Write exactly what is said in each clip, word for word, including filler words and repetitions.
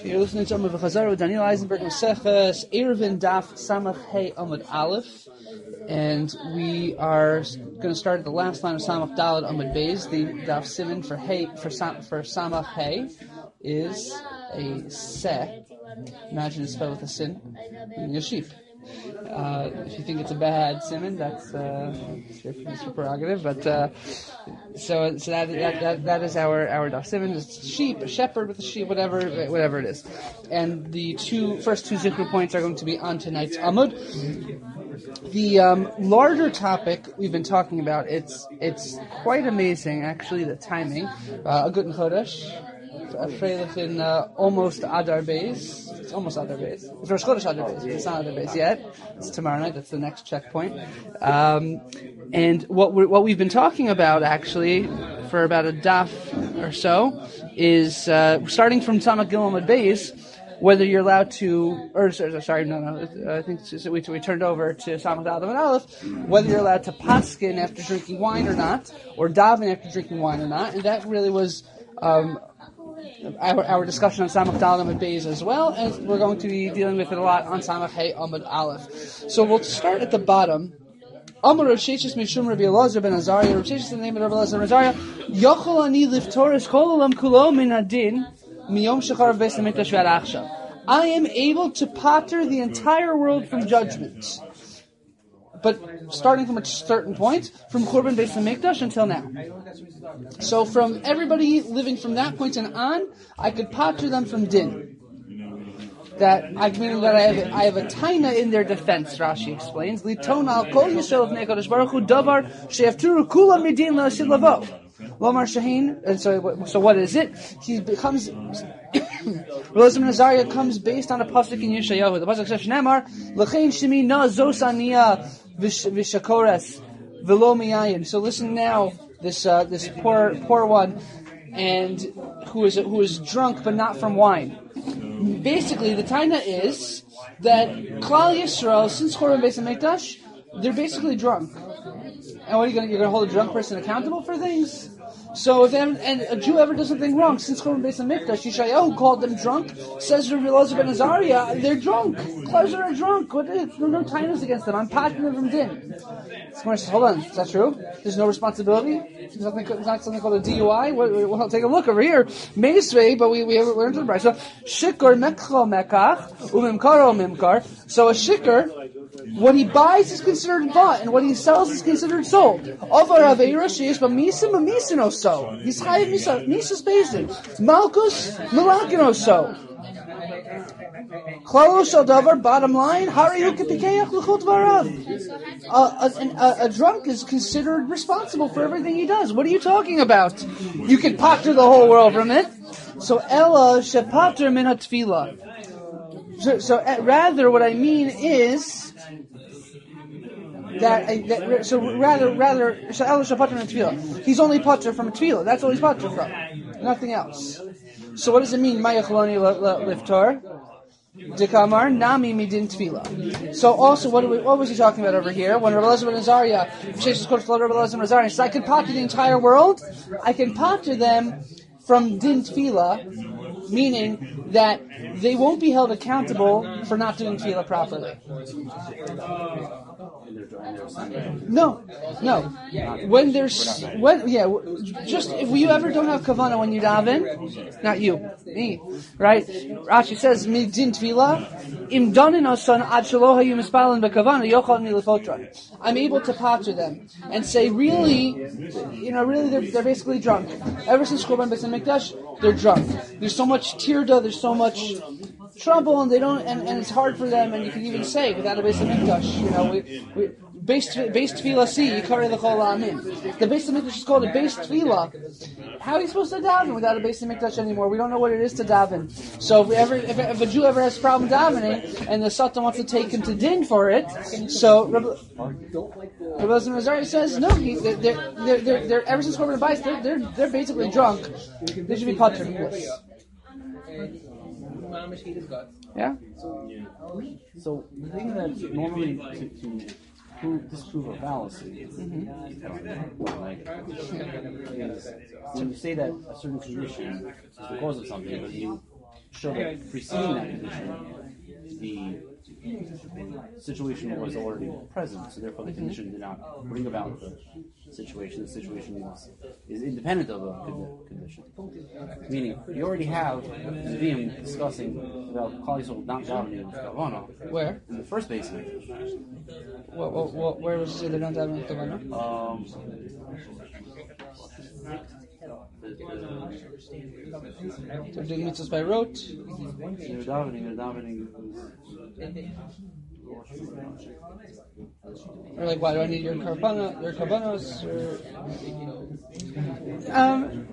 You're listening to Amar V'Chazar with Daniel Eisenberg Maseches Eruvin Daf Samach Hey Amud Aleph, and we are going to start at the last line of Samach Daled Amud Beis. The Daf Siman for Hey for Sam, for Samach Hey is a seh. Imagine it's spelled with a sin, meaning a sheep. Uh, if you think it's a bad simon, that's uh, your, your prerogative. But uh, so so that, that that that is our our daf simon. It's sheep, a shepherd with a sheep, whatever whatever it is. And the two first two zikr points are going to be on tonight's amud. The um, larger topic we've been talking about, it's it's quite amazing actually, the timing. Uh, a Guten Chodesh. Freilich in uh, almost Adar Beis. It's almost Adar Beis. It's Rosh Chodesh Adar Beis. It's not Adar Beis yet. It's tomorrow night. That's the next checkpoint. Um, and what we what we've been talking about actually for about a daf or so is uh, starting from Samach Gimel Amud Beis, whether you're allowed to, or sorry, no, no, I think we, we turned over to Samach Daled Amud Aleph, whether you're allowed to paskin after drinking wine or not, or daven after drinking wine or not, and that really was um, Our, our discussion on Samach Daled Amud Beis as well, and we're going to be dealing with it a lot on Samach Hey Amud Aleph. So we'll start at the bottom. Amar Rav Sheshes Mishum Rabbi Elazar ben Azariah. Rav Sheshes, in the name of Rabbi Elazar ben Azariah, Yochol ani liftoris kol olam kulo min adin miyom shecharav beis hamikdash v'ad achshav. I am able to pater the entire world from judgment, but starting from a certain point, from Churban Beis Hamikdash until now. So from everybody living from that point and on, I could pater them from din. That I mean that I have I have a taina in their defense. Rashi explains, Liton al kol yisrael of Nekadosh Baruch Hu davar she'afturu kula midin la'asid lavo. Lomar Shahin. And so, so what is it? He becomes. Elazar ben Azariah comes based on a pasuk in Yeshayahu. The pasuk says, "Shnemar l'chein shemi na zosania v'shakores v'lo miyayin." So listen now, this uh, this poor poor one, and who is who is drunk but not from wine. Basically, the taina is that Klal Yisrael, since Churban Beis Hamikdash, they're basically drunk. And what are you going? You're going to hold a drunk person accountable for things? So if and a Jew ever does something wrong, since Churban Beis Hamikdash, Yeshayahu called them drunk. Says Rabbi Elazar ben Azariah, they're drunk. Klal are drunk. What is? No, no tainas against them. I'm patting them from din. Someone says, hold on, is that true? There's no responsibility? There's nothing, there's not something called a D U I? Well, well take a look over here. Meisvei, but we we have we're into the price. So shikor mekcho mekach umimkaro mimkar. So a shikor, what he buys is considered bought, and what he sells is considered sold. Ovar aveira sheish b'misim b'misino so. He's chayiv misa misas bezin. Malkus milakino so. Klalo shel davar. Bottom line, hariyu kepikeach l'chut varav. A drunk is considered responsible for everything he does. What are you talking about? You can pater the whole world from it. So ella shepater min hatfila. So, so uh, rather, what I mean is that, uh, that so rather rather ella shepater min hatfila. He's only pater from a tefillah. That's all he's pater from. Nothing else. So what does it mean? Mayachloni liftar. Dekamar nami midin tefillah. So also, what, we, what was he talking about over here? When Rabbi Elazar ben Azariah, Sheshes Kodesh Rabbi Elazar ben Azariah, says, I can pater the entire world. I can pater them from din tefillah, meaning that they won't be held accountable for not doing tefillah properly. No, no. When there's, when yeah, just if you ever don't have kavanah when you daven, not you, me, right? Rashi says, "Midin tefillah, im danin asan ad shelo hayu mispalin bekavanah yochal nilifotra." I'm able to pater them and say, really, you know, really, they're, they're basically drunk. Ever since Churban Beis Hamikdash, they're drunk. There's so much tirda, there's so much trouble, and they don't, and, and it's hard for them. And you can even say, without a Beis Hamikdash, you know, we, we Beis Tefillah si Yikari L'Chol Amin. The Beis Hamikdash is called a Beis Tefillah. How are you supposed to daven without a Beis Hamikdash anymore? We don't know what it is to daven. So if we ever, if, if a Jew ever has a problem davening, and the Satan wants to take him to din for it, so Rabbi Elazar ben Azariah says no. He, they're, they're, they're, they're, they're ever since Churban Beis, they're, they're they're basically drunk. They should be pater from this. Yeah. So the thing that normally to, to prove, disprove a fallacy, mm-hmm. like is when you say that a certain tradition is the cause of something, but you show that preceding that condition, the situation was already present, so therefore the condition did not bring about the situation. The situation is, is independent of a con- condition. Meaning, you already have the Nevi'im discussing about Klal Yisrael not davening with Kavanah. Where? In the first basement. What, what, what, where was it say they don't daven with Kavanah? Um, the, the, They're doing mitzvahs by rote. they're davening, they're davening. Or like, why do I need your karbana, your karbanos? Or um,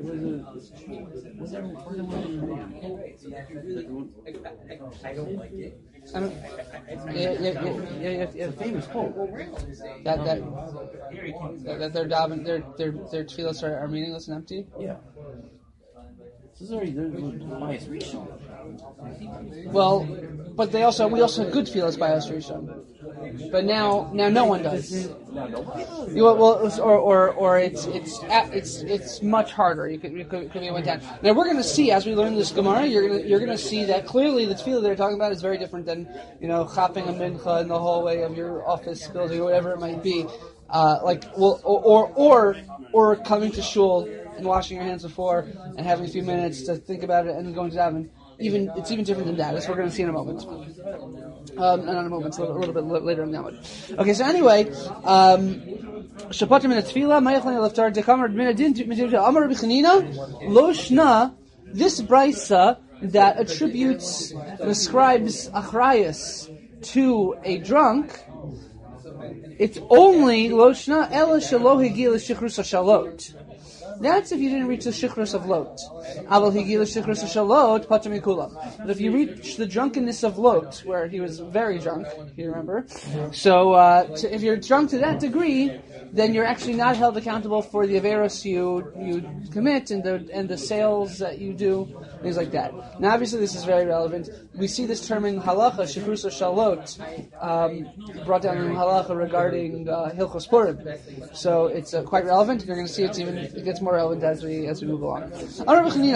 I don't like it. I don't, yeah, yeah, yeah, yeah, yeah, yeah. Famous quote. That that that, that their daven, their their their tefillos are, are meaningless and empty. Yeah. This is already there's bias Rishon. Well, but they also we also have good tefillos by us Rishon. But now, now no one does. You know, well, or, or, or it's it's it's it's much harder. You could you could, could be went down. Now we're going to see as we learn this Gemara, you're going to you're going to see that clearly the tefillah they're talking about is very different than you know chopping a mincha in the hallway of your office building or whatever it might be. Uh, like well, or or or coming to shul and washing your hands before and having a few minutes to think about it and then going to daven. Even it's even different than that. That's what we're going to see in a moment. Um, not in a moment, a little, a little bit later in the moment. Okay, so anyway, Shapatim in a tefillah, Mayachlin Leftar Dekamar Minadin Amar Bichanina Lo Shna. This brisa that attributes and ascribes achrayus to a drunk, it's only Lo Shna Ela Shelo Higil Shichrus Shalot. That's if you didn't reach the shichrus of Lot. Aval higil shichrus of Shalot, patam mikulam. But if you reach the drunkenness of Lot, where he was very drunk, if you remember, so uh, to, if you're drunk to that degree, then you're actually not held accountable for the averos you you commit and the and the sales that you do, things like that. Now, obviously, this is very relevant. We see this term in halacha, shichrus of Shalot, um, brought down in halacha regarding uh, Hilchos Purim. So it's uh, quite relevant. You're going to see it's even it gets more relevant as we as we move along. So this is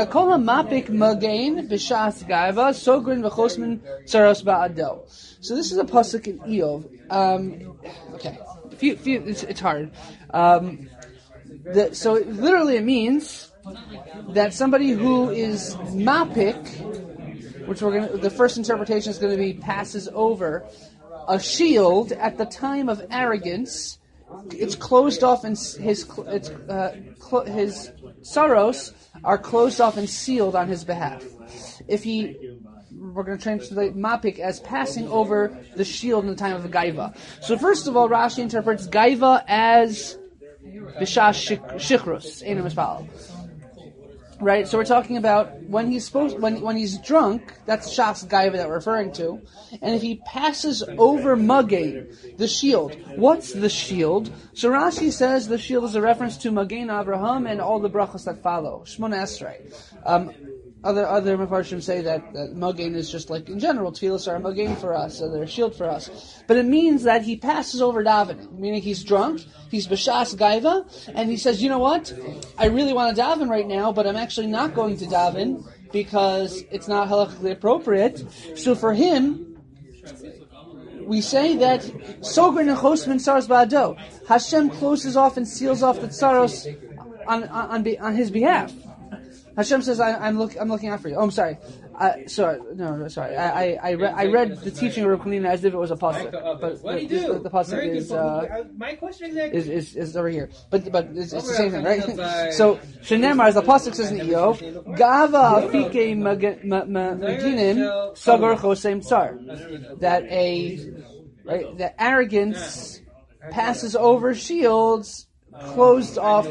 a pasuk in Eov. Um, okay, few, few, it's, it's hard. Um, the, so it, literally, it means that somebody who is mapik, which we're going the first interpretation is going to be passes over a shield at the time of arrogance. It's closed off, and his it's uh, cl- his sorrows are closed off and sealed on his behalf. If he, we're going to translate mapik as passing over the shield in the time of a gaiva. So first of all, Rashi interprets gaiva as bishash shichrus, enum mispal. Right, so we're talking about when he's supposed when when he's drunk. That's Shas Gaiva that we're referring to, and if he passes over Magain, the shield. What's the shield? So Rashi says the shield is a reference to Magain Abraham and all the brachos that follow. Shmona Esrei. Um, Other other Mefarshim say that, that Magain is just like in general, tefillos are a Magain for us, so they're a shield for us. But it means that he passes over davening, meaning he's drunk, he's b'shas gaiva, and he says, you know what, I really want to daven right now, but I'm actually not going to daven because it's not halakhically appropriate. So for him, we say that Sogrin and Chosman Saras Ba'ado, Hashem closes off and seals off the tsaros on on, on, on his behalf. Hashem says, I, I'm, look, I'm looking out for you. Oh, I'm sorry. Uh, sorry. No, no, sorry. I I, I, re- I read the teaching of Rav Chanina as if it was a pasuk. But what do you the, do? The, the pasuk is, uh, my question exactly is, is is over here. But but it's, it's the same thing, right? So, Shenemar, as the pasuk says in Eov, Gava afike maginim sagar chosem tsar. That a, right, that arrogance passes over shields, closed off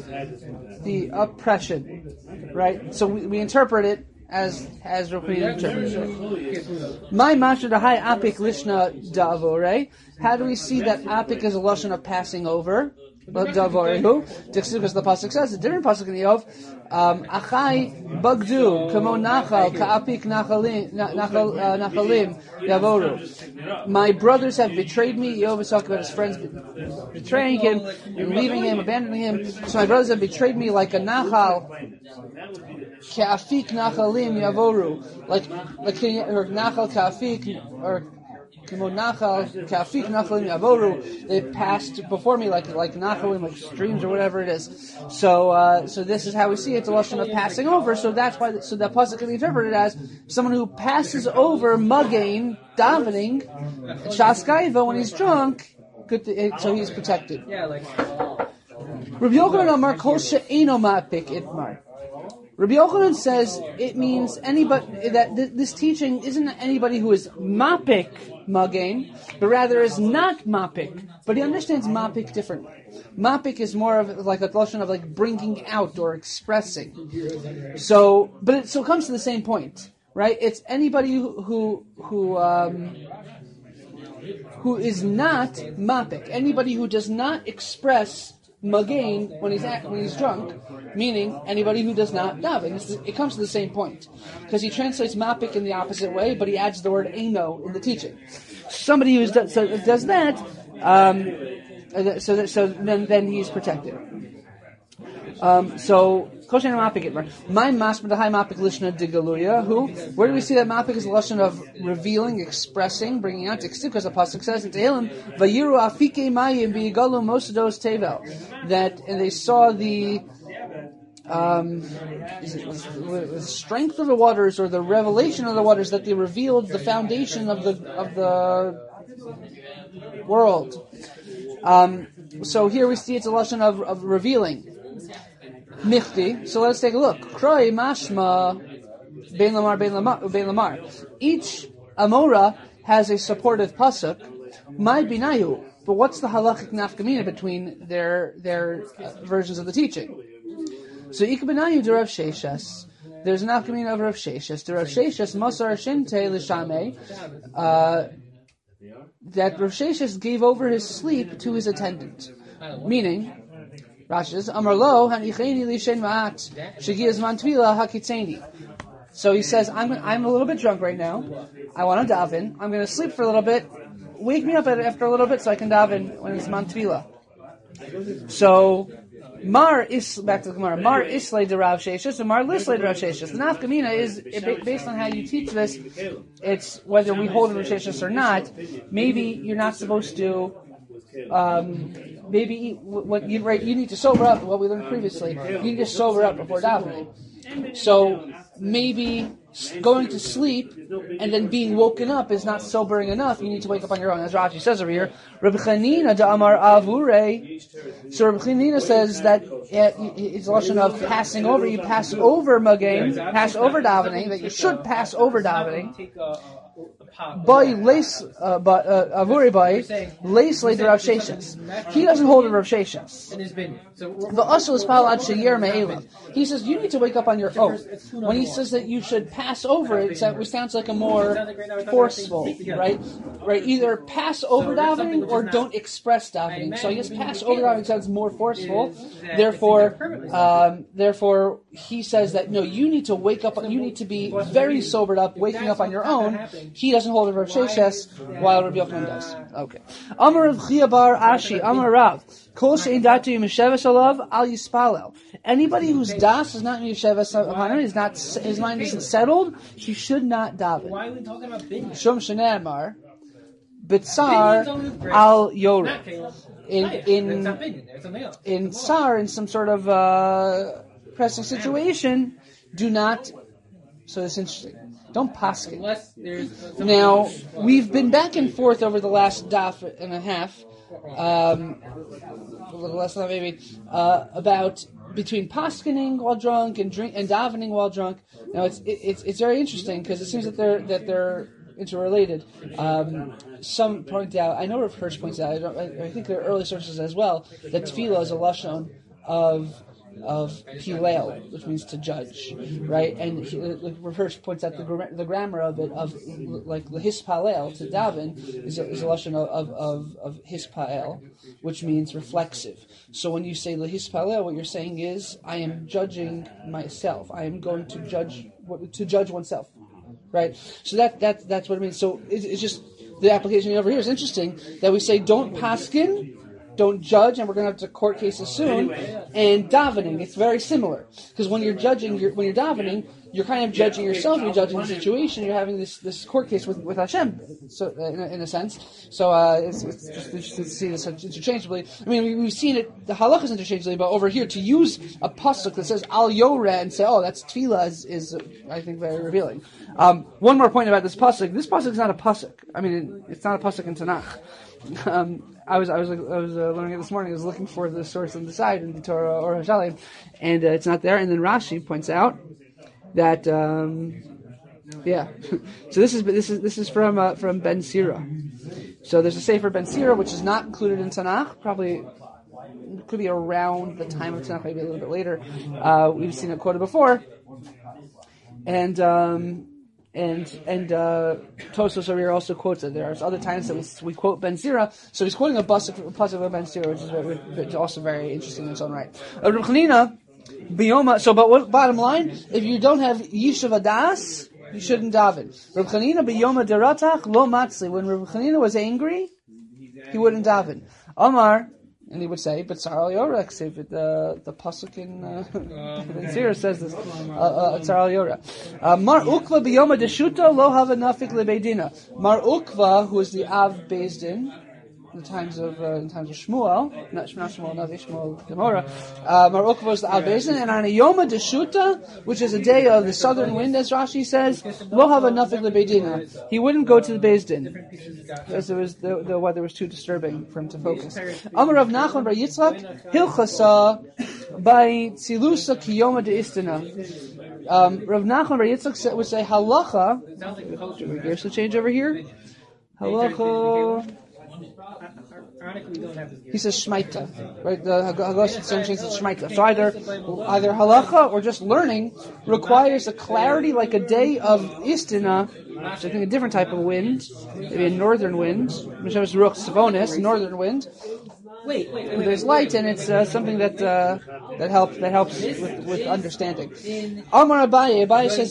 the oppression, right? So we, we interpret it as as Rav Chanina interprets it. My masha dahai apik lishna davo, right? How do we see that apik is a lashon of passing over? Davorehu. Because the pasuk says a different pasuk in Eov. Um, Achai bagdu kamo nachal ka'apik nachalim nachalim yavoru. My brothers have betrayed me. Eov is talking about his friends betraying him and leaving him, abandoning him. So my brothers have betrayed me like a nachal. Ka'afik nachalim yavoru. Like like or nachal ka'afik or. They passed before me like like nachalim, like streams or whatever it is. So uh, so this is how we see it. It's a lashon of passing over. So that's why. So that pasuk can be interpreted as someone who passes over magain davening shaskaiva when he's drunk. Good, to, so he's protected. Yeah, like. Rabbi Yochanan Amar Kol she'eino ma'apik itmar. Rabbi Yochanan says it means anybody that th- this teaching isn't anybody who is mapik magain, but rather is not mapik. But he understands mapik differently. Mapik is more of like a notion of like bringing out or expressing. So, but it so it comes to the same point, right? It's anybody who who who, um, who is not mapik. Anybody who does not express magain when he's at, when he's drunk, meaning anybody who does not daven. It's, it comes to the same point because he translates mapik in the opposite way, but he adds the word eino in the teaching. Somebody who does, so does that, um, so that, so then then he's protected. Um, so kosher mapik my masma high mapik lishna digaluya. Who? Where do we see that mapik is a lesson of revealing, expressing, bringing out? Because the pasuk says in Tehillim, "Vayiru afike mayim v'yigalu mosados tevel," that and they saw the um, is it, was, was the strength of the waters or the revelation of the waters, that they revealed the foundation of the of the world. Um, so here we see it's a lesson of, of revealing. Michti. So let's take a look. Kroi mashma bein lamar bein lamar bein lamar. Each amora has a supportive pasuk. My binayu. But what's the halachic nafkamina between their their uh, versions of the teaching? So ik binayu de Rav Sheshes. There's an nafkamina of Rav Sheshes. The Rav Sheshes masar shinte l'shamei. Uh, that Rav Sheshes gave over his sleep to his attendant, meaning. Rashi says, Amar lo hanicheni lishen ma'at shegiyaz man tvila hakitzeni. So he says, I'm I'm a little bit drunk right now. I want to daven. I'm going to sleep for a little bit. Wake me up after a little bit so I can daven when it's man tvila. So Mar is back to the Gemara. Mar islay de Rav Sheshes and Mar lislay de Rav Sheshes. The nafkamina is it, based on how you teach this. It's whether we hold Rav Sheshes or not. Maybe you're not supposed to. Um, maybe what you right, you need to sober up. What we learned previously, you need to sober up before davening. So maybe going to sleep and then being woken up is not sobering enough. You need to wake up on your own. As Rashi says over here, Rabbi Chanina da Amar Avure. So Rabbi Chanina says that it's a lesson of passing over. You pass over magain, pass over davening. That you should pass over davening. By lace, uh, but uh, Avuri by lace later Rav Sheshes. He doesn't hold a Rav Sheshes. The usher is palad sheyer me'ela. He says you need to wake up on your own. When he says that you should pass over, it sounds like a more forceful, right? Right? Either pass over davening or don't express davening. So I guess pass over davening sounds more forceful. Therefore, um, therefore he says that no, you need to wake up. You need to be very sobered up, waking up on your own. He doesn't hold a Rav Sheshes, while Rabbi Yochanan does. Okay. Amar Rav Chia bar Ashi, Amar Rav, Kol she'in datu yimesheves alav al yispalel. Anybody whose das is not yimesheves upon him, is not, his mind isn't settled, he should not daven. Why are we talking about binyan? Shum shene'emar, Bitsar al yoreh. In in in tsar, in some sort of uh, pressing situation, do not. So it's interesting. Don't paskin. Now, we've been back and forth over the last daf and a half, um, a little less than that maybe, uh, about between paskining while drunk and drink and davening while drunk. Now, it's it, it's it's very interesting because it seems that they're that they're interrelated. Um, some point out, I know Rav Hirsch points out, I, don't, I, I think there are early sources as well, that tefillah is a lashon of of Hilel, which means to judge, right? And he, like Rav Hirsch points out the, gra- the grammar of it, of like hispalel, to daven, is a, is a lashon of, of, of, of hispael, which means reflexive. So when you say lehispalel, what you're saying is, I am judging myself. I am going to judge, to judge oneself, right? So that, that that's what it means. So it's, it's just, the application over here is interesting, that we say don't paskin, don't judge, and we're going to have to court cases soon, and davening, it's very similar. Because when you're judging, you're, when you're davening, you're kind of judging yourself, you're judging the situation, you're having this, this court case with, with Hashem, so in a, in a sense. So uh, it's, it's just interesting to see this interchangeably. I mean, we, we've seen it, the halachas interchangeably, but over here, to use a pasuk that says al yoreh and say, oh, that's tefillah, is, is uh, I think, very revealing. Um, one more point about this pasuk. This pasuk is not a pasuk. I mean, it, it's not a pasuk in Tanakh. Um, I was I was I was uh, learning it this morning. I was looking for the source on the side in the Torah or Hashalim, and uh, it's not there. And then Rashi points out that um, yeah, so this is this is this is from uh, from Ben Sira. So there's a Sefer Ben Sira which is not included in Tanakh. Probably could be around the time of Tanakh, maybe a little bit later. Uh, we've seen it quoted before, and. Um, And and uh, Tosfos over here also quotes it. There's other times that we, we quote Ben Sira, so he's quoting a pasuk of Ben Sira, which is very, which is also very interesting in its own right. Uh, Reb Chanina, Biyoma. So, but what, bottom line, if you don't have Yishuv Adas, you shouldn't daven. Reb Chanina Biyoma Deratach Lo Matzli. When Reb Chanina was angry, he wouldn't daven. Omar. And he would say, but Tzar Yoreh, the the pasuk in uh, Ben Sira says this. Tzar Yoreh. Mar Ukva biyoma deshuta lo hava nafik lebeidina. Mar Ukva, who is the Av Beis Din, in the times of uh, in times of Shmuel, not, not Shmuel, Navi, Shmuel, Gemara. Uh, Mar Ukva was the Av Beis Din, and on a Yoma deshuta, which is a day of the southern wind, as Rashi says, lo hava nafik lebeidina. He wouldn't go to the Beis Din because it was the, the weather was too disturbing for him to focus. Amar Rav Nachman bar Yitzchak Hilchasa by Tzilusa Kiyoma de Istina. Um, Rav Nachman bar Yitzchak would say halacha. Do we gears to change over here? Halacha. He says shmaita, right? The Haggadah says shmaita. So either either halacha or just learning requires a clarity like a day of istina, which I think a different type of wind, maybe a northern wind, which is ruach savonis, northern wind. Wait, wait, wait. There's light, and it's uh, something that uh, that helps that helps with, with understanding. Amar Abaye, Abaye says.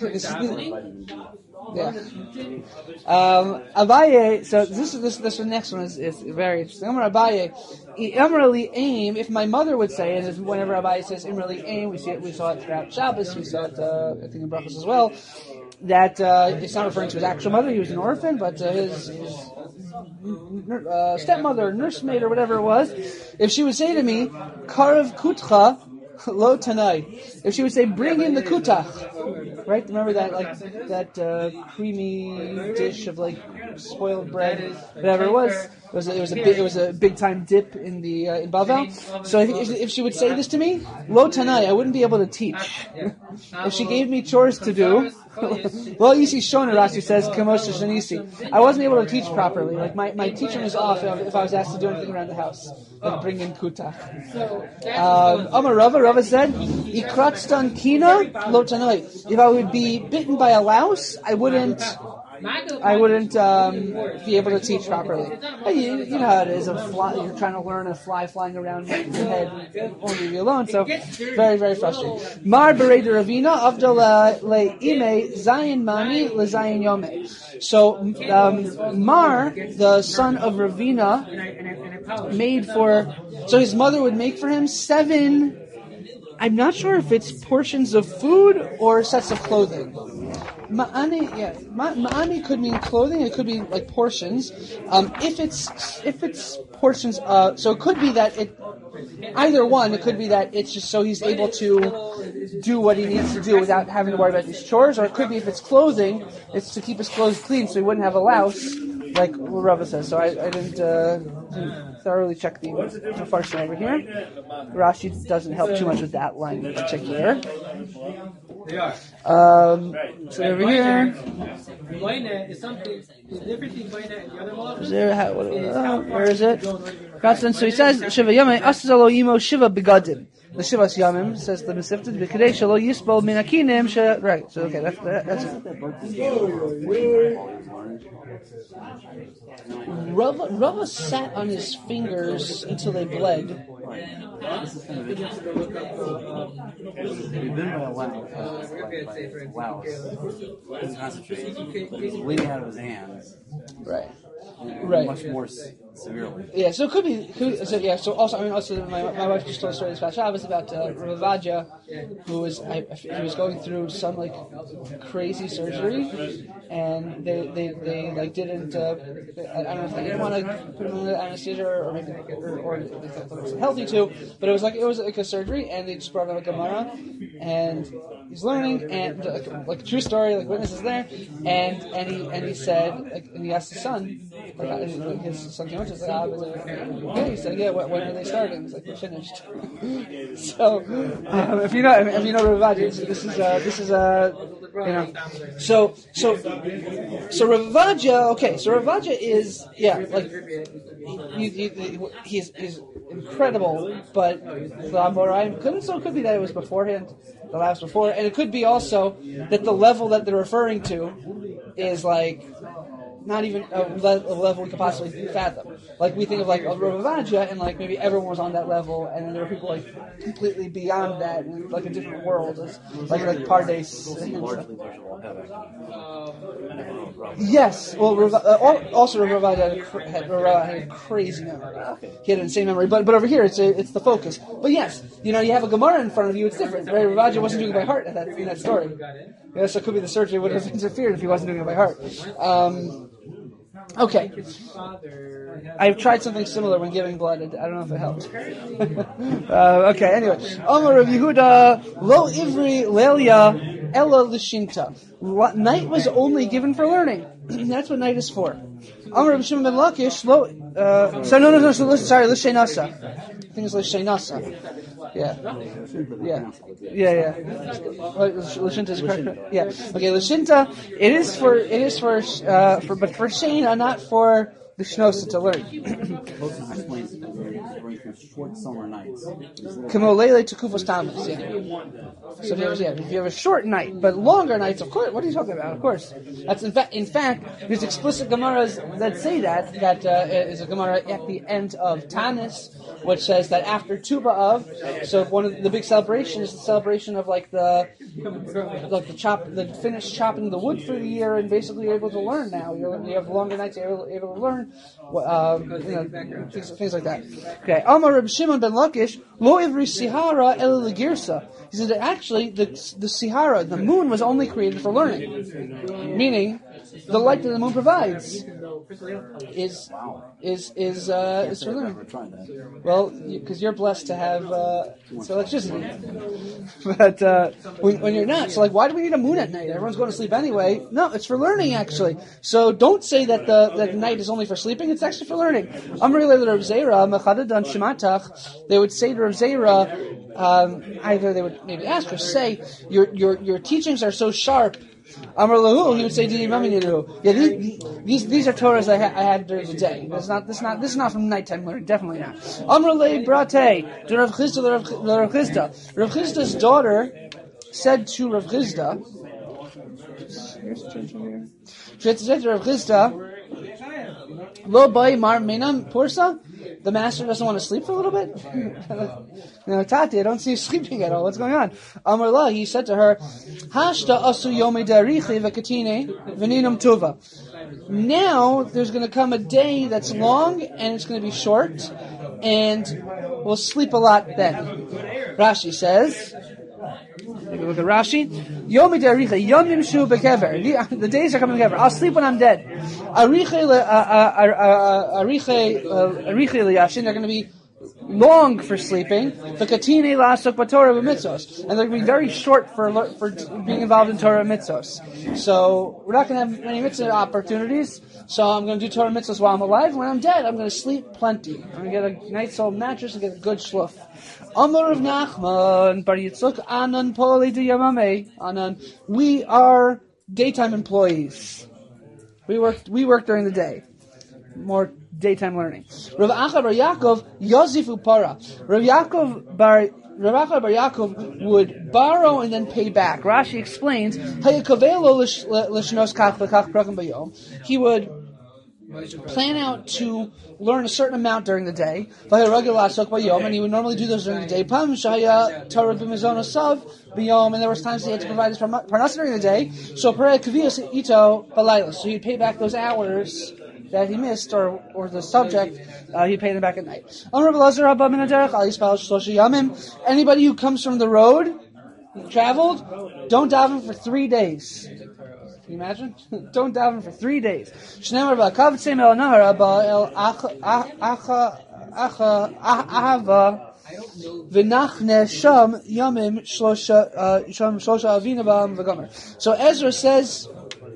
Yeah. Um, Abaye, so this is this this the next one is, is very interesting. Amar Abaye, Imrali aim. If my mother would say, and whenever Abaye says Imrali aim, we see it. We saw it throughout Shabbos. We saw it, uh, I think, in Brachos as well. That uh, it's not referring to his actual mother. He was an orphan, but uh, his, his uh, stepmother, nursemaid, or whatever it was. If she would say to me, "Karav kutcha." Lo tanai. If she would say, bring in the kutach, right? Remember that, like, that uh, creamy dish of, like, spoiled bread, whatever it was. It was a, it was a big, it was a big time dip in the uh, in Bavel. So if, if she would say this to me, lo tanai, I wouldn't be able to teach. If she gave me chores to do, well, Isi Shona, Rashi says, Kamosh Shanisi. I wasn't able to teach properly. Like my, my teaching was off if I was asked to do anything around the house, like bring in kutach. Um, Amar Rava, Rava said, Ikratstan kina lo tanai. If I would be bitten by a louse, I wouldn't. I wouldn't um, be able to teach properly. You, you know how it is. A fly, you're trying to learn a fly flying around your head, and won't leave you alone. So very, very frustrating. Mar berei de Ravina avdala le ime zayin mani le zayin yome. So um, Mar, the son of Ravina, made for. So his mother would make for him seven. I'm not sure if it's portions of food or sets of clothing. Ma'ani, yeah, ma- ma'ani could mean clothing. It could be like portions. Um, if it's if it's portions, uh, so it could be that it. Either one, it could be that it's just so he's able to do what he needs to do without having to worry about these chores, or it could be if it's clothing, it's to keep his clothes clean so he wouldn't have a louse, like Rava says. So I, I didn't. Uh, didn't thoroughly check the Mefarshim over here. Rashi doesn't help too much with that line in particular. Um, so over here, Boina is something. The difference between Boina and the other one is there, how, what, uh, where is it? So he says, Shiva Yamim, Asazalo Yimo Shiva Begadim. The Shivas Yamim says the Mesifted, B'kadei Shalo Yisbol Minakinim, She, right, so okay, that's, that, that's it. Rava, Rava sat on his fingers until they bled. We've been by a wow. Wow. He's concentrating. He's bleeding out of his hands. Right. Right. Much more se- severely. Yeah, so it could be, could, so yeah, so also, I mean, also, my, my wife just told a story this past Shabbos about uh, Ravadja, who was, I, he was going through some, like, crazy surgery, and they, they, they like, didn't, uh, I don't know if they didn't want to put him under anesthesia, or maybe, or, or they thought it was healthy to, but it was like, it was like a surgery, and they just brought him a Gemara, and he's learning, and, like, like a true story, like, witnesses there, and, and he, and he said, like, and he asked his son, like, his son came up to him, like, ah, but, okay, he said, yeah, when, when are they starting? He's like, we're finished. So, um, if you know, if you know Ravadja, this is, uh, this is, uh, you know, so, so, so Ravadja, okay, so Ravadja is, yeah, like, he, he, he, he's, he's incredible, but the Amoraim couldn't, so it could be that it was beforehand, the last before, and it could be also that the level that they're referring to is like, not even a, le- a level we could possibly fathom. Like, we think of, like, a Ravadja, and, like, maybe everyone was on that level, and then there were people, like, completely beyond that, in, like, a different world. It's like, like, Pardes. Yes. Well, Rav- uh, also, Ravadja had, a, had, had a crazy memory. He had an insane memory. But but over here, it's a, it's the focus. But yes, you know, you have a Gemara in front of you, it's different. Right? Ravadja wasn't doing it by heart in that, in that story. Yeah, so it could be the surgery would have interfered if he wasn't doing it by heart. Um... Okay. I've tried something similar when giving blood. I don't know if it helped. uh, okay, anyway. Omar of Yehuda, lo ivri lelia ella lishinta. Night was only given for learning. That's what night is for. Omar of Shimon ben Lakish, lo, uh, so no, no, no, so, sorry, lishenasa. I think it's lishenasa. Yeah. Yeah. Yeah, yeah. Lishinta is correct. Yeah. Okay, Lishinta, it is for, it is for, uh, for, but for Shana, not for the Shnosa to learn. Short summer nights. Kamolele to Kufos Tamas, yeah. So if you, have, yeah, if you have a short night, but longer nights, of course, what are you talking about? Of course. That's in fact, in fact, there's explicit Gemaras that say that, that uh, is a Gemara at the end of Tanis, which says that after Tu B'Av, so one of the big celebration is the celebration of like the, like the chop, the finished chopping the wood for the year, and basically you're able to learn now. You're, you have longer nights, you're able, able to learn, um, you know, things, things like that. Okay. Amar Reb Shimon ben Lakish, lo ivri sihara el legirsa. He said that actually the the sihara, the moon, was only created for learning, meaning the light that the moon provides is is is uh, is for learning. Well, because you, you're blessed to have uh, electricity, but uh, when, when you're not, so like, why do we need a moon at night? Everyone's going to sleep anyway. No, it's for learning actually. So don't say that the that the night is only for sleeping. It's actually for learning. Amri le Rav Zera mechadadan shematach. They would say to Rav Zera, um, either they would maybe ask or say, your your your teachings are so sharp. Amar lahu, he would say, yeah, these, these these are Torahs I, ha- I had during the day. This is not this is not this is not from nighttime learning. Definitely not. Amar le brate to Rav Chisda Rav Chisda. Rav Chisda's daughter said to Rav Chisda. She said to Rav Chisda, Lo bay mar menam pursa. The master doesn't want to sleep for a little bit? No, Tati, I don't see you sleeping at all. What's going on? Amar la, he said to her, Hashta asu yome darichi v'katine v'ninum tuva. Now, there's going to come a day that's long, and it's going to be short, and we'll sleep a lot then. Rashi says, take a look at Rashi. Yomi daricha, yomim shu bekever. The days are coming together. I'll sleep when I'm dead. Ariche liyashin, they're going to be long for sleeping. V'katine la'asok b'Torah v'mitzvos, and they're going to be very short for for being involved in Torah mitzvos. So we're not going to have many mitzvah opportunities. So I'm going to do Torah mitzvos while I'm alive. When I'm dead, I'm going to sleep plenty. I'm going to get a nice old mattress and get a good shluf. Amar of Nachman bar Yitzchak Anan Poli de Yamame Anan. We are daytime employees. We work. We work during the day. More daytime learning. Rav Acha bar Yaakov Yozifu Para. Rav Yaakov bar Rav Acha bar Yaakov would borrow and then pay back. Rashi explains he would plan out to learn a certain amount during the day, and he would normally do those during the day. And there was times he had to provide his parnasa during the day, so so he'd pay back those hours that he missed, or or the subject, uh, he'd pay them back at night. Anybody who comes from the road, traveled, don't daven for three days. Can you imagine? Don't daven for three days. So Ezra says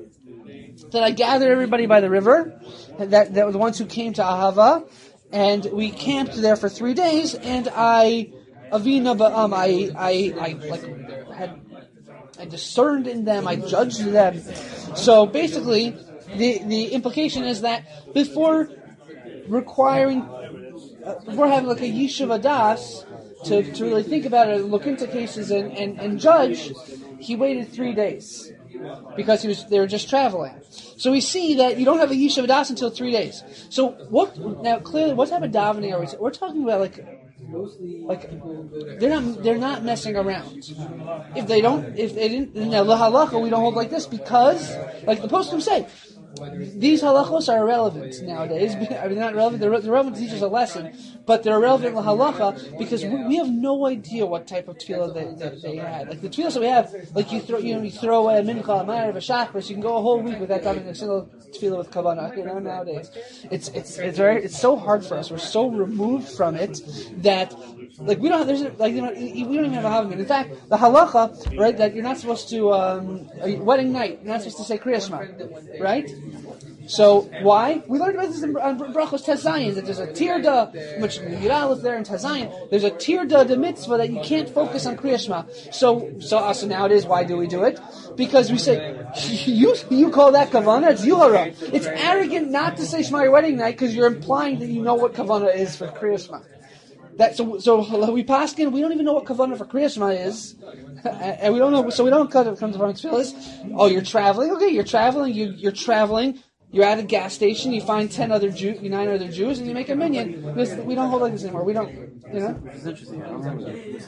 that I gathered everybody by the river, that, that were the ones who came to Ahava, and we camped there for three days, and I, Avina Ba'am, I, I, I, like, had, I discerned in them, I judged them. So basically, the, the implication is that before requiring, uh, before having like a Yishuv Adas, to, to really think about it, look into cases and, and, and judge, he waited three days. Because he was, they were just traveling. So we see that you don't have a Yishuv Das until three days. So what? Now clearly, what type of davening are we? We're talking about like, like they're not they're not messing around. If they don't, if they didn't, now the halacha we don't hold like this because, like the poskim say, these halachos are irrelevant nowadays. I mean, they're not relevant. They're, they're relevant to teach us a lesson, but they're irrelevant to halacha because we, we have no idea what type of tefillah they, they, they had. Like the tefillah that we have, like you throw, you know, you throw away a mincha, a ma'ariv, a shachris. You can go a whole week without having a single tefillah with kavanah. You know, nowadays, it's it's it's very it's so hard for us. We're so removed from it that. Like we don't have, there's like you know, we don't even have a havamim. In fact, the halacha, right, that you're not supposed to um, a wedding night, you're not supposed to say Kriyas Shema, right? So why? We learned about this in Brachos Tezayin, that there's a tirda, which Yiral is there in Tezayin. There's a tirda de mitzvah that you can't focus on Kriyas Shema. So so uh, so nowadays, why do we do it? Because we say you you call that kavanah, it's yuhara. It's arrogant not to say Shema your wedding night because you're implying that you know what kavanah is for Kriyas Shema. That, so, so we paskin. We don't even know what kavanah for Kriyas Shema is, and we don't know. So we don't come to come to tefillas. Oh, you're traveling. Okay, you're traveling. You, you're traveling. You're at a gas station. You find ten other Jew, nine other Jews, and you make a minyan. Because we don't hold like this anymore. We don't. You know. It's interesting. I don't remember that. He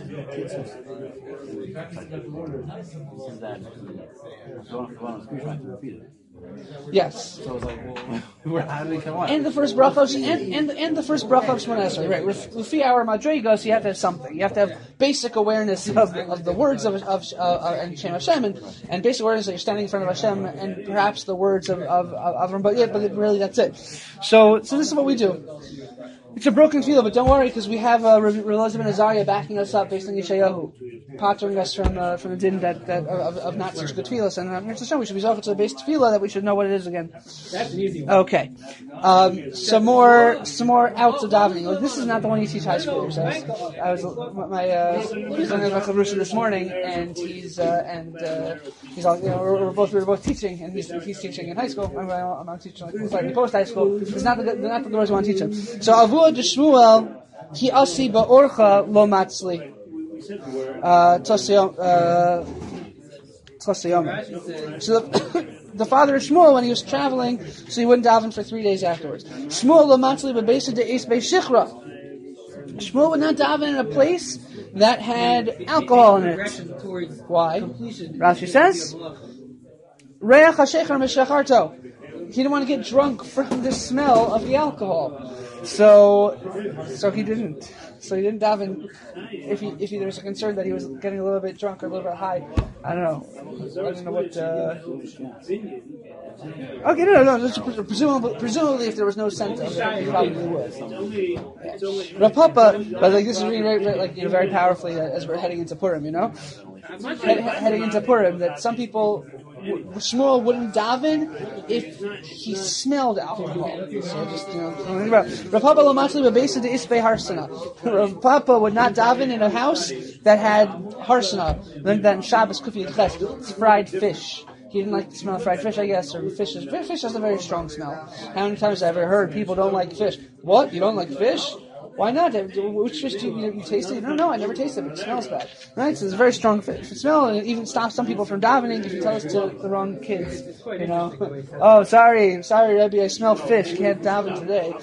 says that kavanah is Kriyas Shema to repeat it. Yes. So I was like, well, how did it come on? And the first brachos, and, and, and the first bracha of Shemona Esrei, right? Lufi our madrigas, you have to have something. You have to have basic awareness of, of the words of, of uh, and Shem Hashem, and, and basic awareness that you're standing in front of Hashem, and perhaps the words of of, of Avram. But yeah, but really that's it. So, so this is what we do. It's a broken tefillah, but don't worry, because we have uh, Rav Elazar ben Azariah backing us up based on Yeshayahu, pattering us from uh, from the din that, that of, of not such good tefillahs. And uh, we should be off to the base tefillah that we should know what it is again. That's an easy one. Okay, um, some more some more outs of davening. Like, this is not the one you teach high schoolers. I was, I was my uh, was learning about Chavrusha this morning, and he's uh, and uh, he's all, you know we're, we're both we were both teaching, and he's he's teaching in high school. I'm, I'm, I'm teaching like slightly post high school. It's not the they're not the girls who want to teach him. So Avu Shmuel, ki asi ba'orcha lo matzli. Tosayom. So the, the father of Shmuel, when he was traveling, so he wouldn't daven for three days afterwards. Shmuel lo matzli b'beisa de'es be'shichra. Shmuel would not daven in a place that had alcohol in it. Why? Rashi says, Reach ha'shechar meshacharto. he didn't want to get drunk from the smell of the alcohol. So, so he didn't. So he didn't daven. If he, if he, there was a concern that he was getting a little bit drunk or a little bit high, I don't know. I don't know what. Uh... Okay, no, no, no. Presumably, presumably, if there was no sense of it, he probably would. Yeah. Rav Papa, but like this is really very, very, like you know, very powerfully as we're heading into Purim. You know, Head, heading into Purim, that some people. Shmuel wouldn't daven if he smelled alcohol. So just, you know, Rav Papa lo matli b'beisa de isbei harsana. Rav Papa would not daven in a house that had harsana. Learned that in Shabbos Kufi Ches. It's fried fish. He didn't like the smell of fried fish, I guess, or fish. Is, fish has a very strong smell. How many times have I ever heard people don't like fish? What? You don't like fish? Why not? Which fish do you, you, you taste it? No, no, I never tasted it, but it smells bad. Right? So it's a very strong fish smell, and it even stops some people from davening if you tell us to the wrong kids. You know? Oh, sorry, sorry, Rebbe, I smell fish. Can't daven today.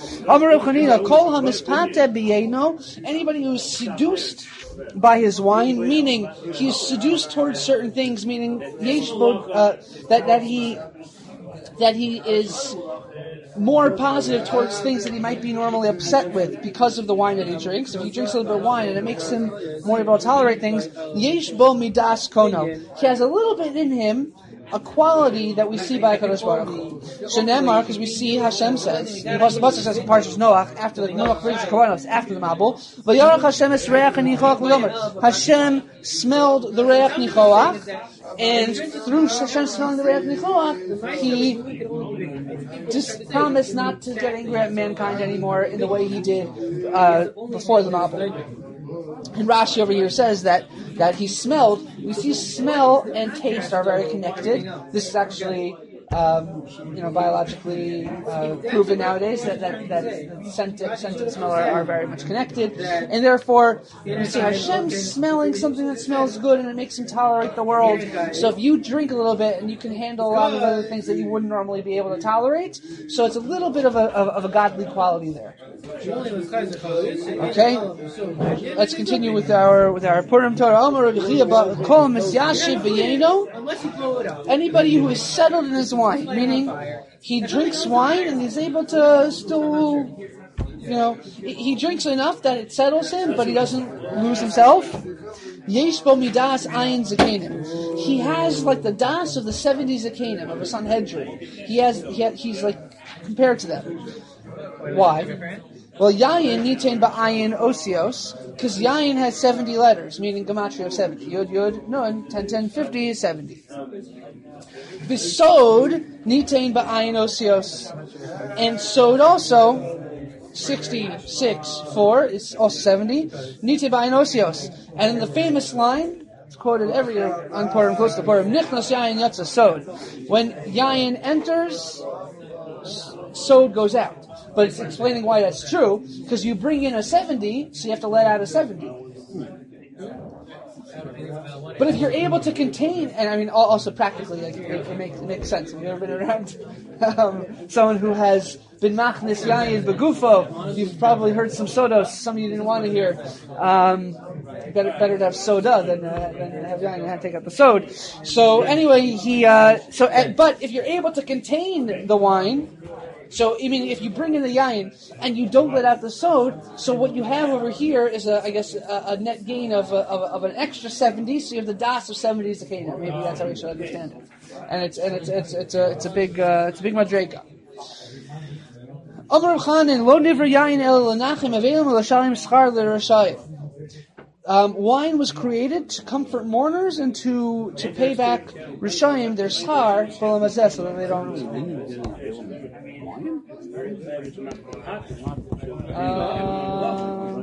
Anybody who's seduced by his wine, meaning he's seduced towards certain things, meaning uh, that that he that he is more positive towards things that he might be normally upset with because of the wine that he drinks. If he drinks a little bit of wine and it makes him more able to tolerate things, yesh bo midas kono. He has a little bit in him, a quality that we see by HaKadosh Baruch Hu. Shenemar, because we see Hashem says, the Pasuk says in Parshas Noach, after the Noach brings the Kohanos, after the Mabul, V'yarach Hashem es reach nichoach v'yomer. Hashem smelled the reach nichoach, and through Hashem smelling the reach nichoach, he just promised not to get angry at mankind anymore in the way he did uh, before the Mabul. And Rashi over here says that, that he smelled. We see smell and taste are very connected. This is actually, um, you know, biologically uh, proven nowadays that that, that scent, scent and smell are, are very much connected. And therefore, we see Hashem smelling something that smells good and it makes him tolerate the world. So if you drink a little bit and you can handle a lot of other things that you wouldn't normally be able to tolerate, so it's a little bit of a, of, of a godly quality there. Okay, let's continue with our with our Purim Torah. Anybody who is settled in his wine, meaning he drinks wine and he's able to still, you know, he drinks enough that it settles him, but he doesn't lose himself. Yesh bo midas ayin zakenim. He has like the das of the seventy zakenim of a Sanhedrin. He has, he has he's like compared to them. Why? Well, Yayin nitain ba'ayin osios, because Yayin has seventy letters, meaning gematria of seventy. Yud, Yud, no, and ten, ten, fifty is seventy. Bisod nitain ba'ayin osios. And sod also, sixty-six, four, is also seventy. Nitain ba'ayin osios. And in the famous line, it's quoted every year on Purim, close to Purim, Nichnas Yayin Yatza Sod. When Yayin enters, Sod goes out. But it's explaining why that's true, because you bring in a seventy, so you have to let out a seventy. But if you're able to contain, and I mean also practically, like, it, it, makes, it makes sense. Have you ever been around um, someone who has been machnis yayin begufo? You've probably heard some sodos, some of you didn't want to hear. Um, better, better to have soda than, uh, than have yayin and have to take out the sod. So anyway, he, uh, so, uh, but if you're able to contain the wine, so, I mean, if you bring in the yayin and you don't let out the sod, so what you have over here is, a, I guess, a, a net gain of, a, of, a, of an extra seventy. So you have the das of seventy is the kena. Maybe that's how we should understand it. And it's and it's it's it's a it's a big uh, it's a big madrega. Amar Chanin lo nivra yayin el lanachim avelim l'shalim schar l'rashayim. Um, wine was created to comfort mourners and to to pay back Rishayim their schar so that they don't lose. Uh,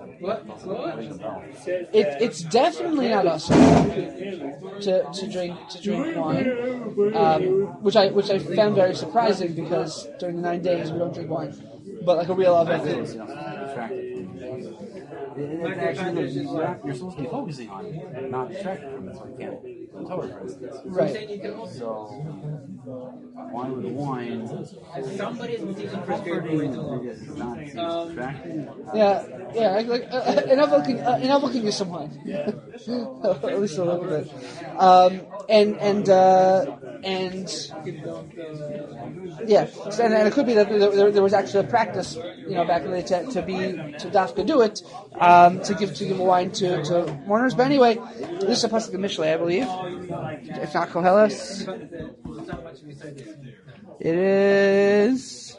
it, it's definitely not us to to drink to drink wine, um, which I which I found very surprising because during the nine days we don't drink wine, but like a real oven. It's actually, you're, you're supposed to be focusing on it, not distracted from it, so you can't go Torah, for instance. Right. So, wine with wine, somebody's comforting, not distracting. Yeah, yeah, like, like uh, enough can uh, enough can use some wine, at least a little bit. Um, and and uh, and yeah, and, and it could be that there, there, there was actually a practice, you know, back in the day to, to be to dafka do it, um, to give to give wine to, to mourners. But anyway, this is a pasuk of Mishlei, I believe. If not Koheles, it is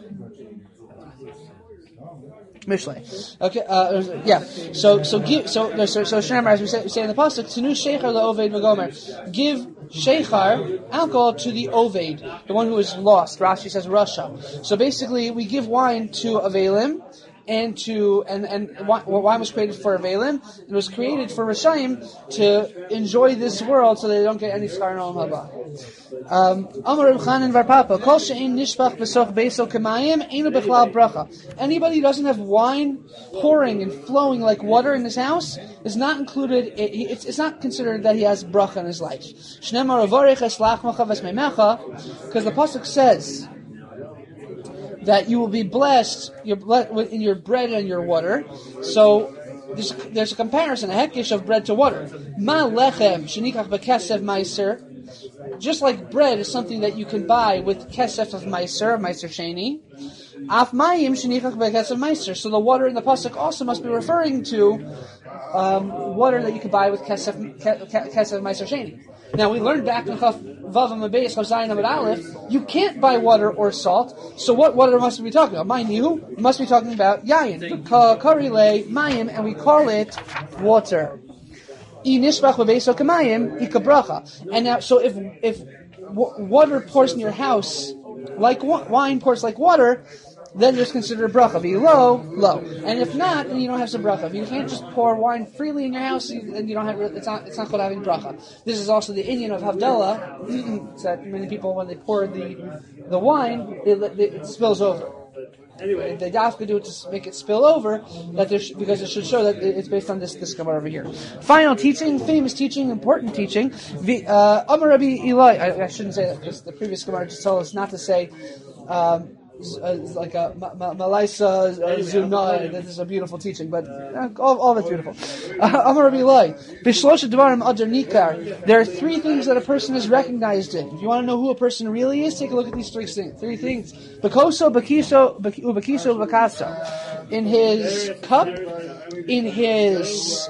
Mishlei. Okay, uh, yeah. So, so give. So, so, so Shemar, as we say, we say in the pasuk, Tenu sheichar le'oved v'gomer. Give sheichar, alcohol, to the oved, the one who is lost. Rashi says Rasha. So basically, we give wine to Avelim, and to and and wine was created for Avelim. It was created for Rashayim to enjoy this world, so they don't get any schar no haba. Um, Amar Reb Chanan Bar Papa, Kol she'ein nishpach b'soch beiso k'mayim einu b'chlal bracha. Anybody who doesn't have wine pouring and flowing like water in his house is not included. It, it's, it's not considered that he has bracha in his life. Shneimar avarech es lachmacha v'smeimecha, because the pasuk says that you will be blessed in your bread and your water. So there's, there's a comparison, a hekish of bread to water. Ma lechem shenikach b'kesef meiser. Just like bread is something that you can buy with kesef of meiser, meiser sheni. Af mayim shenikach b'kesef meiser. So the water in the pasuk also must be referring to um, water that you can buy with kesef kesef meiser sheni. Now we learned back in Chaf Vav Amabeis Chaf Zayin Amud Aleph, you can't buy water or salt. So what water must we be talking about? Mind you, we must be talking about yayin, karile mayim, and we call it water. And now, so if if w- water pours in your house like wa- wine pours like water, then there's considered a bracha. Be low, low, and if not, then you don't have some bracha. If you can't just pour wine freely in your house, then you don't have. It's not. It's not called having bracha. This is also the Indian of Havdalah. It's that many people, when they pour the the wine, it, it, it spills over. Anyway, they dafka do it to make it spill over, that there sh- because it should show that it's based on this this gemara over here. Final teaching, famous teaching, important teaching. Uh, Amar Rabbi Eli. I, I shouldn't say that because the previous gemara just told us not to say. Um, Uh, like a ma- ma- Malaisa uh, Zuna, this is a beautiful teaching, but uh, all, all of it's beautiful. Amar Rabbi Eli, B'shlosha Dvarim Adar Nikar. There are three things that a person is recognized in. If you want to know who a person really is, take a look at these three things. Three things: Bekoso, Bekiso, Bekiso, Bekaso. In his cup, in his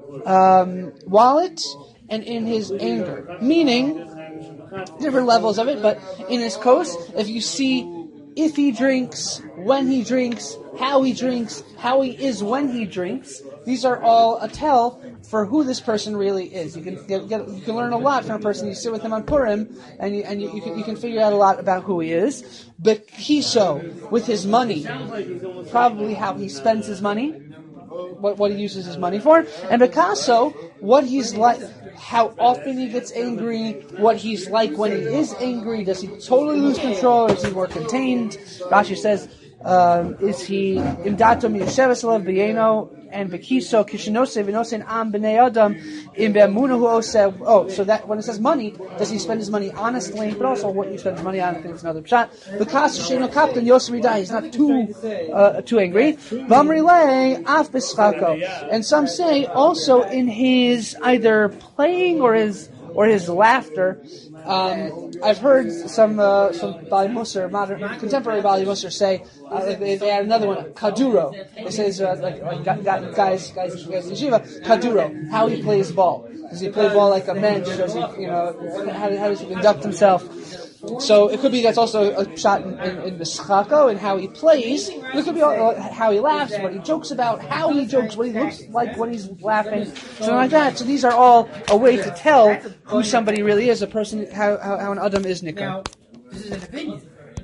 um, wallet, and in his anger. Meaning, different levels of it, but in his kos, if you see. If he drinks, when he drinks, how he drinks, how he is when he drinks, these are all a tell for who this person really is. You can get, get, you can learn a lot from a person. You sit with him on Purim, and you, and you, you can you can figure out a lot about who he is. But Kiso, with his money, probably how he spends his money, what what he uses his money for, and Picasso, what he's like. How often he gets angry, what he's like when he is angry. Does he totally lose control, or is he more contained? Rashi says, um, is he imdato miyasheves alav b'yeno and bekiso kishinose v'nosein am b'nei adam im be'amuna hu oseh. Oh, so that when it says money, does he spend his money honestly? But also what you spend his money on, I think it's another pshat. Because sheno kaptan yosem yidai, he's not too uh, too angry. V'amri lei af b'schako, and some say also in his either playing or his or his laughter. Um, I've heard some uh, some Bali Musar, modern contemporary Bali Musar say uh, they, they add another one, Kaduro. It says uh, like, like guys guys guys in yeshiva, Kaduro, how he plays ball. Does he play ball like a mensch? Does he, you know, how, how does he conduct himself? So it could be that's also a shot in, in, in the schako and how he plays. It could be all, how he laughs, what he jokes about, how he jokes, what he looks like when he's laughing, something like that. So these are all a way to tell who somebody really is, a person, how how, how an adam is nikar. Now, this is an opinion.